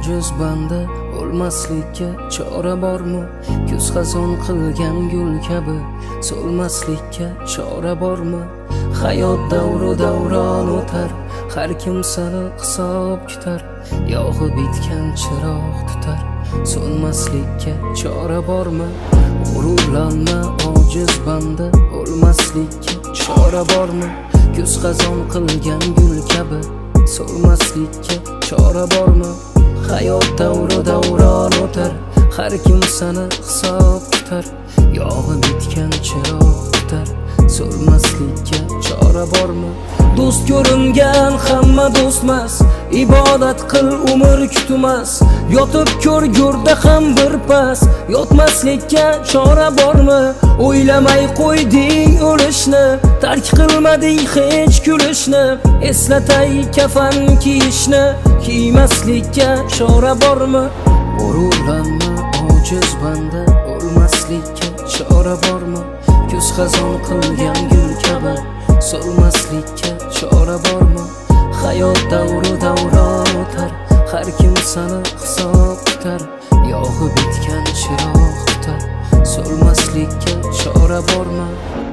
ojiz banda o'lmaslikka chora bormi? Kuz xazon qilgan gul kabi so'lmaslikka chora bormi? Hayot davru davron o'tar, har kim sani hisob kutar. Yog'i bitgan chiroq tutar, so'nmaslikka chora bormi? G'ururlanma ojiz banda o'lmaslikka chora bormi? Kuz xazon qilgan gul kabi so'lmaslikka chora bormi? Hayot davru davron o'tar, har kim sani hisob tutar. Yog'i bitgan chiroq tutar, so'lmaslikka chora bormi? Do'st ko'ringan hamma do'stmas, ibodat qil umr kutmas. Yotib ko'r go'rda ham bir pas, yotmaslikka chora bormi? O'ylamay qo'yding o'lishni, tark qilmading hech kulishni. Eslatay kafan kiyishni, kiymaslikka chora bormi? G'ururlanma ojiz banda o'lmaslikka chora bormi? Kuz xazon qilgan gul kabi so'lmaslikka chora bormi? Hayot davru davron o'tar, har kim sani hisob tutar. Yog'i bitgan chiroq tutar, so'lmaslikka chora bormi?